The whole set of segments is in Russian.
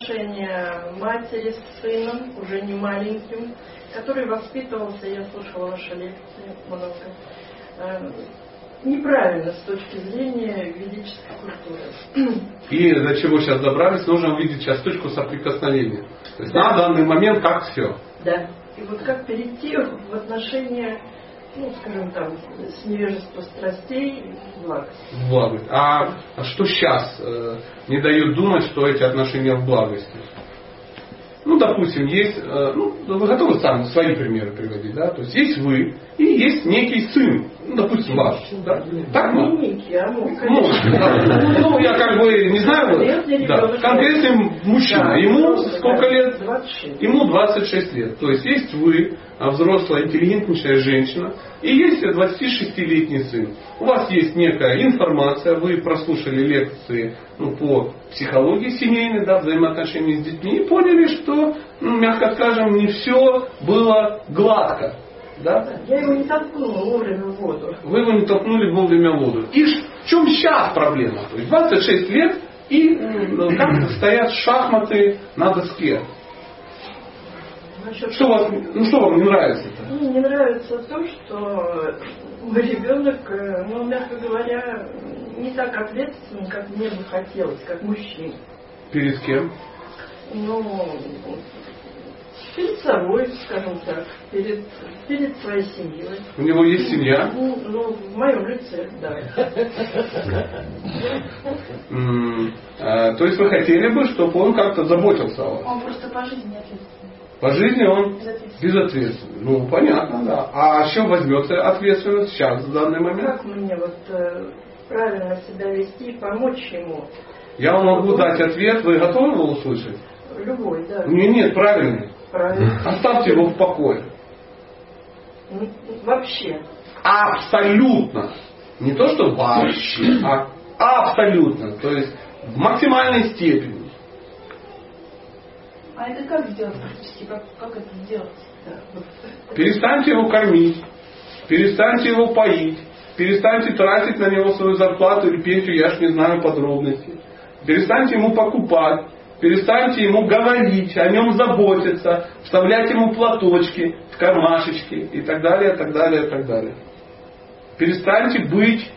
отношения матери с сыном, уже не маленьким, который воспитывался, я слушала ваши лекции много, неправильно с точки зрения ведической культуры. И до чего сейчас добрались, нужно увидеть сейчас точку соприкосновения. То есть на данный момент как все. Да. И вот как перейти в отношения, ну, скажем там, с невежества страстей в благость. В благость. А что сейчас не дает думать, что эти отношения в благости? Ну, допустим, есть, вы готовы сами свои примеры приводить, да? То есть вы и есть некий сын, ну, допустим, ваш, да? Так, не некий, а мой, ну, я как бы не знаю, конкретный мужчина, ему сколько лет? 26. Ему 26 лет. То есть вы, взрослая, интеллигентнейшая женщина, и есть 26-летний сын. У вас есть некая информация, вы прослушали лекции по психологии семейной, да, взаимоотношений с детьми, и поняли, что, мягко скажем, не все было гладко. Да? Я его не толкнула вовремя в воду. Вы его не толкнули вовремя в воду. И в чем сейчас проблема? То есть 26 лет и как стоят шахматы на доске. Что вам не нравится-то? Мне не нравится то, что мой ребенок, мягко говоря, не так ответственен, как мне бы хотелось, как мужчина. Перед кем? Перед собой, скажем так, перед своей семьей. У него есть семья? В моем лице, да. То есть вы хотели бы, чтобы он как-то заботился о вас? Он просто по жизни ответственный. По жизни он безответственный. Ну, понятно, да. А с чем возьмется ответственность сейчас, в данный момент? Как мне правильно себя вести и помочь ему? Я вам могу дать ответ, вы готовы его услышать? Любой, да. Нет, правильный. Правильно. Оставьте его в покое. Вообще. Абсолютно. Не то, что вообще, а абсолютно. То есть в максимальной степени. А это как сделать практически? Как это сделать? Перестаньте его кормить. Перестаньте его поить. Перестаньте тратить на него свою зарплату или пенсию, я ж не знаю подробностей. Перестаньте ему покупать. Перестаньте ему говорить, о нем заботиться, вставлять ему платочки в кармашечки и так далее, так далее, так далее. Перестаньте быть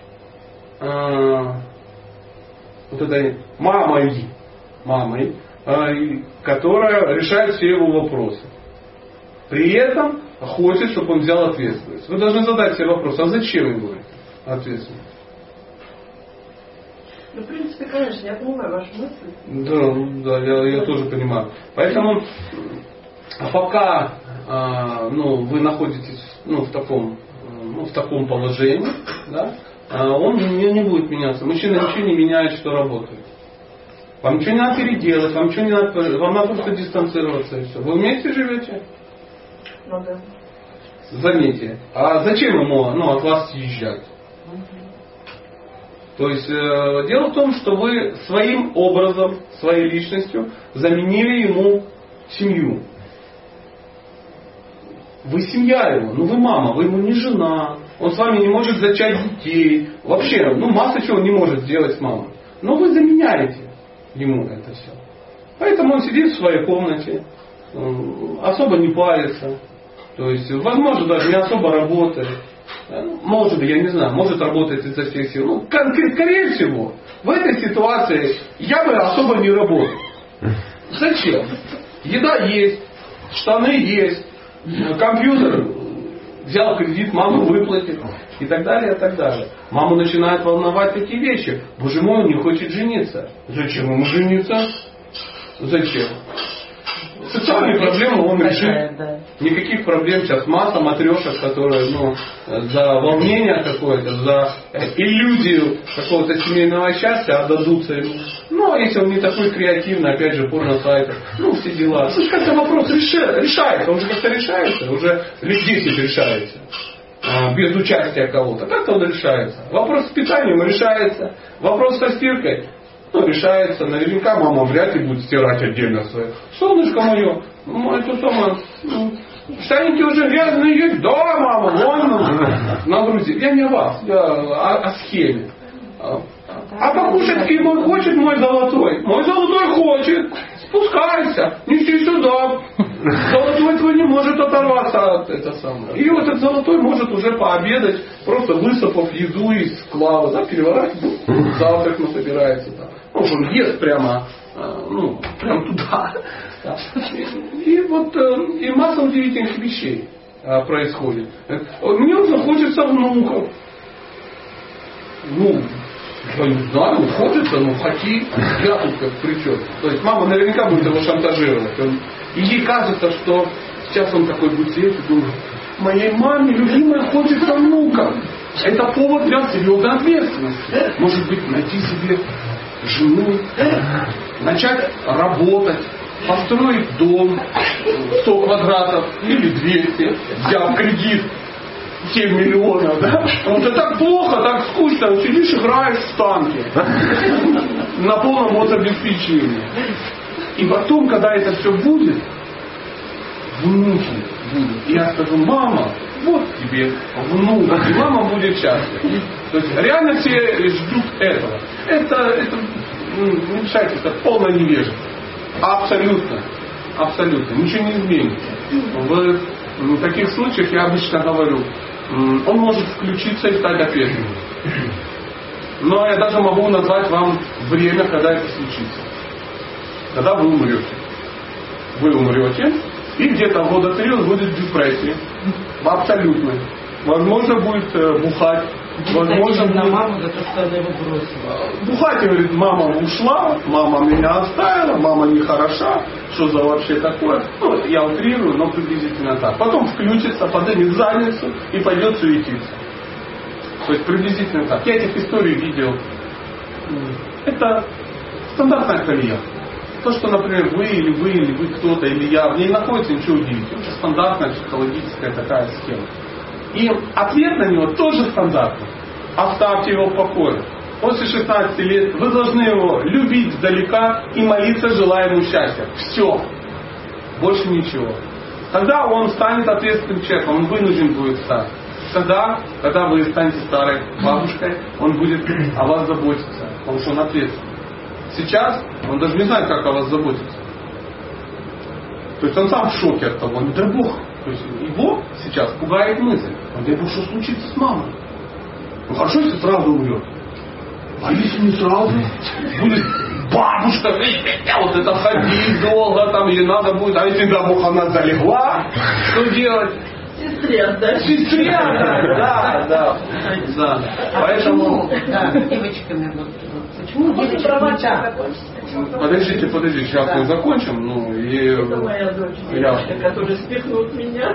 мамой, которая решает все его вопросы. При этом хочет, чтобы он взял ответственность. Вы должны задать себе вопрос, а зачем ему ответственность? В принципе, конечно, я понимаю вашу мысль. Да, я тоже понимаю. Поэтому пока вы находитесь в таком положении, да, он не будет меняться. Мужчина ничего не меняет, что работает. Вам ничего не надо переделать, вам ничего не надо, вам надо просто дистанцироваться и все. Вы вместе живете? Ну да. Заметьте. А зачем ему от вас съезжать? То есть дело в том, что вы своим образом, своей личностью заменили ему семью. Вы семья его, вы мама, вы ему не жена, он с вами не может зачать детей. Вообще, масса чего не может сделать с мамой. Но вы заменяете ему это все. Поэтому он сидит в своей комнате, особо не парится. То есть, возможно, даже не особо работает. Может быть, я не знаю, может работать изо всех сил. Скорее всего, в этой ситуации я бы особо не работал. Зачем? Еда есть, штаны есть, компьютер взял кредит, маму выплатит и так далее, и так далее. Маму начинают волновать такие вещи. Боже мой, он не хочет жениться. Зачем ему жениться? Зачем? Социальные проблемы он решит. Никаких проблем сейчас масса матрешек, которые за волнение какое-то, за иллюзию какого-то семейного счастья отдадутся ему. А если он не такой креативный, опять же, порно-сайты, все дела. Слушай, как-то вопрос решается, он же как-то решается, уже лет 10 решается. Без участия кого-то. Как-то он решается. Вопрос с питанием решается. Вопрос со стиркой решается. Наверняка мама вряд ли будет стирать отдельно свое. Солнышко мое, это самое, штаники уже грязные есть? Да, мама, вон нагрузи. Я не о вас, я о схеме. А покушать мой хочет, мой золотой? Мой золотой хочет. Пускай посад, это самое. И вот этот золотой может уже пообедать, просто высыпав еду из склада, да, переворачивать, завтрак насобирается. Да. Ну, он ест прямо, прямо туда. Да. И вот и масса удивительных вещей происходит. Мне уже хочется внуков. Я не знаю, хочется, хоти, я тут как при чем. То есть мама наверняка будет его шантажировать. И ей кажется, что сейчас он такой будет сидеть и думать, моей маме любимой хочется внука. Это повод для серьезной ответственности. Может быть, найти себе жену, начать работать, построить дом 100 квадратов или 200, взяв кредит 7 миллионов, да? Вот это так плохо, так скучно, сидишь, играешь в танки на полном обеспечении. И потом, когда это все будет, внуки будут. И я скажу, мама, вот тебе внук, и мама будет счастлива. То есть реально все ждут этого. Это не мешайте, это полное невежество. Абсолютно. Абсолютно. Ничего не изменится. В таких случаях я обычно говорю, он может включиться и стать ответственным. Но я даже могу назвать вам время, когда это случится. Когда вы умрете. Вы умрете, и где-то года 3 он будет в депрессии. Абсолютно. Возможно, будет бухать. Возможно, на маму за то, что она его бросила. Бухать, говорит, мама ушла, мама меня оставила, мама нехороша, что за вообще такое. Я утрирую, но приблизительно так. Потом включится, поднимет задницу и пойдет суетиться. То есть приблизительно так. Я этих историй видел. Это стандартная колея. То, что, например, вы или вы кто-то, или я, в ней находится, ничего удивительного. Это стандартная психологическая такая схема. И ответ на него тоже стандартный. Оставьте его в покое. После 16 лет вы должны его любить издалека и молиться, желая ему счастья. Все. Больше ничего. Тогда он станет ответственным человеком, он вынужден будет стать. Тогда, когда вы станете старой бабушкой, он будет о вас заботиться, потому что он ответственный. Сейчас он даже не знает, как о вас заботиться. То есть он сам в шоке от того, не дай Бог. То есть его сейчас пугает мысль, не дай Бог, что случится с мамой. Хорошо, если сразу умрет. А если не сразу, будет бабушка, вот это ходить долго, там ей надо будет, а если, дай Бог, она залегла, что делать? Сестре отдать. Сестре отдать, да. Поэтому... Да, девочками вот. Почему девочек нельзя? Подождите, сейчас мы закончим. Это моя дочь, девочка, которая спихнут меня.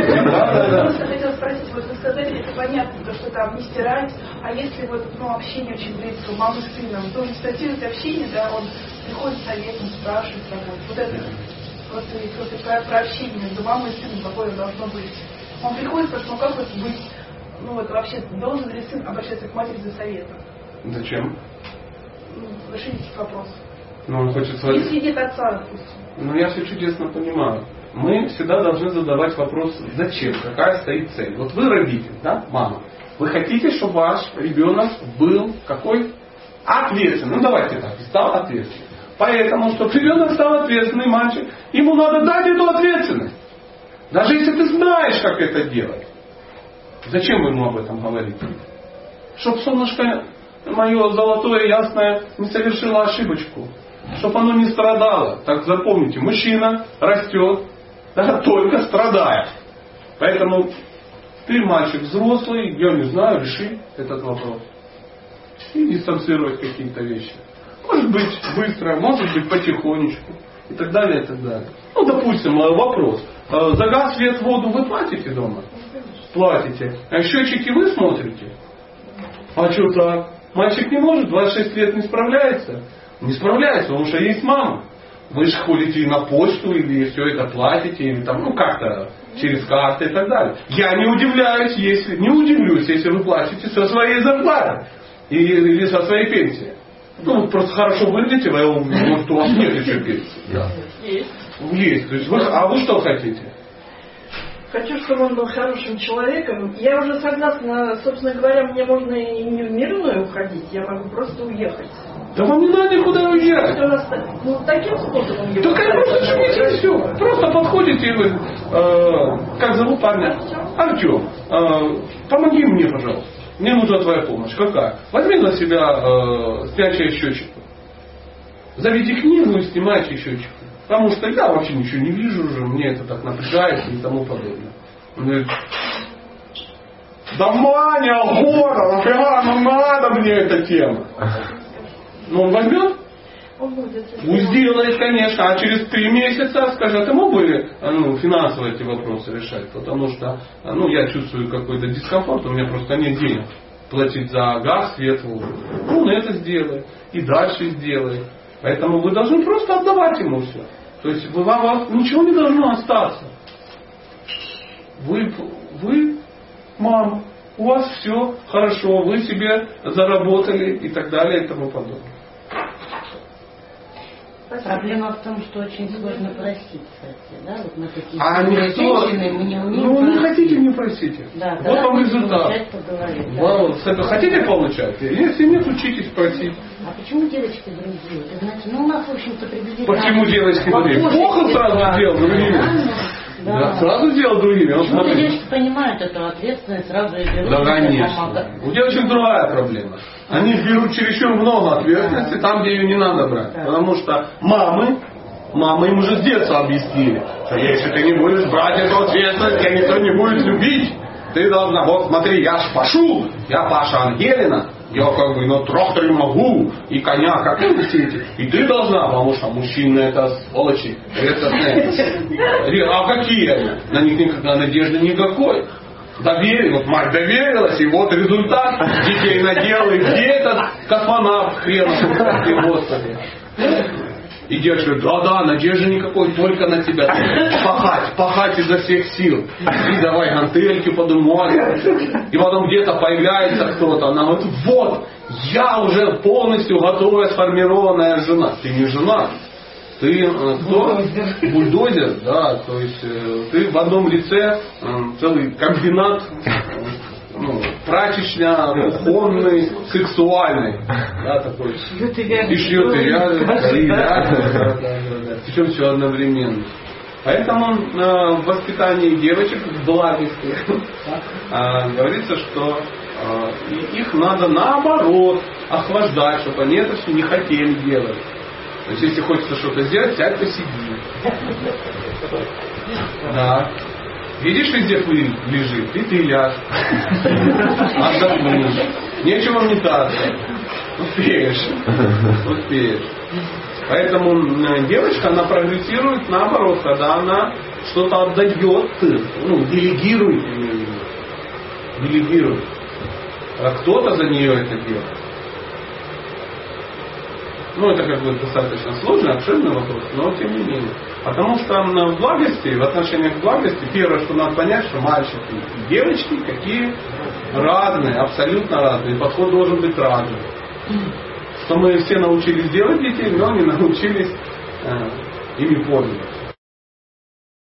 Да. Я хотела спросить, вот вы сказали, это понятно, то, что там не стирать, а если вот общение очень близкое, мамы с сыном, то дистанцирует общение, да, он приходит советом, спрашивает тобой. Вот это просто про общение между мамой и сыном, какое должно быть. Он приходит, спрашивает, как вот быть, вообще, должен ли сын обращаться к матери за советом? Зачем? Решить этот вопрос. Он хочет свою... Не сидит отца, допустим. Я все чудесно понимаю. Мы всегда должны задавать вопрос, зачем, какая стоит цель. Вот вы родитель, да, мама. Вы хотите, чтобы ваш ребенок был какой? Ответственный. Давайте так, стал ответственным. Поэтому, чтобы ребенок стал ответственный мальчик, ему надо дать эту ответственность. Даже если ты знаешь, как это делать. Зачем вы ему об этом говорите? Чтоб солнышко мое золотое ясное не совершило ошибочку. Чтобы оно не страдало. Так запомните, мужчина растет, только страдая. Поэтому ты, мальчик взрослый, я не знаю, реши этот вопрос. И дистанцировать какие-то вещи. Может быть быстро, может быть потихонечку. И так далее, и так далее. Допустим, вопрос. За газ, свет, воду вы платите дома? Платите. А счетчики вы смотрите? А что так? Мальчик не может, 26 лет не справляется? Не справляется, потому что есть мама. Вы же ходите на почту или все это платите, или там, как-то через карты и так далее. Я не удивлюсь, если вы платите со своей зарплаты или со своей пенсии. Просто хорошо выглядите, может у вас нет еще пенсии. Да. Есть. То есть а вы что хотите? Хочу, чтобы он был хорошим человеком. Я уже согласна, собственно говоря, мне можно и не в мирную уходить, я могу просто уехать. Да вам не надо никуда уезжать. Таким способом. Так просто живите все. Просто подходите и вы, как зовут парня? Артем. Помоги мне, пожалуйста. Мне нужна твоя помощь. Какая? Возьми на себя снятие счетчика. Заведи книгу и снимайте счетчик. Потому что я вообще ничего не вижу уже, мне это так напрягает и тому подобное. Он говорит, да Маня, охота, нафига нам надо мне эта тема? Ну он возьмет? Пусть делает, конечно, а через 3 месяца скажет, а ты мог бы финансово эти вопросы решать? Потому что я чувствую какой-то дискомфорт, у меня просто нет денег платить за газ, свет, воду. Он это сделает и дальше сделает. Поэтому вы должны просто отдавать ему все. То есть вам ничего не должно остаться. Вы, мама, у вас все хорошо, вы себе заработали и так далее и тому подобное. Проблема в том, что очень сложно просить, кстати, да? Вот мы такие женщины, мы не умеем не хотите, не просите. Да, вот вам результат. Хотите получать? Если нет, учитесь просить. А почему девочки другие? Это значит, у нас, в общем-то, приблизительно... Почему девочки другие? Плохо сразу делал другими. Да, сразу делал другими. Почему девочки понимают эту ответственность, сразу и берут? Да, конечно. У девочек другая проблема. Они берут чересчур много ответственности там, где ее не надо брать. Потому что мамы им уже с детства объяснили, что если ты не будешь брать эту ответственность, тебя никто не будет любить. Ты должна, вот смотри, я ж Пашу, я Паша Ангелина, я как бы на тракторе могу, и коня как эти. И ты должна, потому что мужчины это сволочи. А какие они? На них никакой надежды никакой. Вот мать доверилась, и вот результат. Детей наделали. Где этот космонавт хренов? Господи. И девочка говорит, да, надежды никакой, только на тебя. Пахать изо всех сил. И давай гантельки подумать. И потом где-то появляется кто-то, она говорит, вот, я уже полностью готовая, сформированная жена. Ты не жена. Ты кто? Бульдозер, да, то есть ты в одном лице целый комбинат прачечня, кухонный, сексуальный. Да, такой. И шьет и вяжет. Причем все одновременно. Поэтому в воспитании девочек в благости говорится, что их надо наоборот охлаждать, чтобы они это все не хотели делать. То есть, если хочется что-то сделать, сядь посиди. Да. Видишь, везде пыль лежит, и ты ляжь. Отдохнешь. Нечего метаться. Успеешь. Поэтому девочка, она прогрессирует наоборот, когда она что-то отдает, делегирует. А кто-то за нее это делает. Это как бы достаточно сложный, обширный вопрос, но тем не менее. Потому что в благости, в отношении к благости, первое, что надо понять, что мальчики и девочки какие разные, абсолютно разные. Подход должен быть разный. Что мы все научились делать детей, но не научились ими пользоваться.